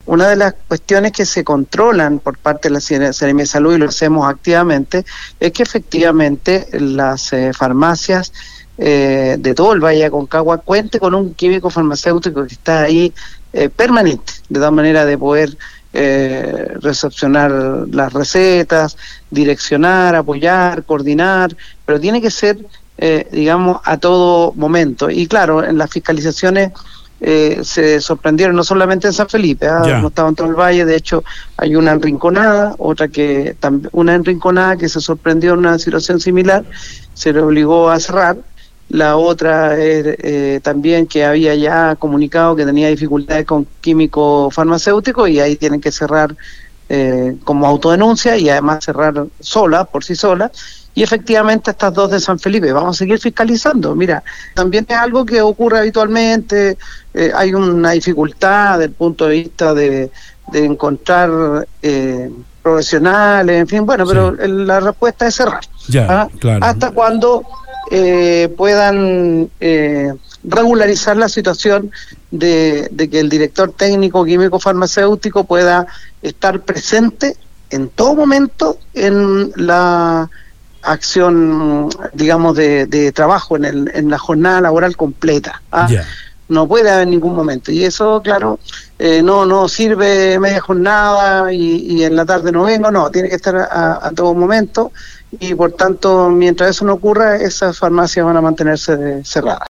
una de las cuestiones que se controlan por parte de la Seremía de Salud, y lo hacemos activamente, es que efectivamente las farmacias de todo el Valle de Aconcagua cuente con un químico farmacéutico que está ahí permanente, de tal manera de poder recepcionar las recetas, direccionar, apoyar, coordinar, pero tiene que ser, digamos, a todo momento. Y claro, en las fiscalizaciones se sorprendieron, no solamente en San Felipe, no estaba en todo el valle, de hecho hay una en Rinconada, una en Rinconada que se sorprendió en una situación similar, se le obligó a cerrar. La otra también que había ya comunicado que tenía dificultades con químico farmacéutico y ahí tienen que cerrar como autodenuncia y además cerrar por sí sola. Y efectivamente estas dos de San Felipe, vamos a seguir fiscalizando. Mira, también es algo que ocurre habitualmente, hay una dificultad desde el punto de vista de encontrar profesionales, en fin, bueno, pero la respuesta es cerrar. Claro. Hasta cuando puedan regularizar la situación de que el director técnico químico farmacéutico pueda estar presente en todo momento en la acción, digamos, de trabajo, en la jornada laboral completa. No puede haber ningún momento, y eso, claro, no sirve media jornada y en la tarde no vengo, no, tiene que estar a todo momento, y por tanto, mientras eso no ocurra, esas farmacias van a mantenerse cerradas.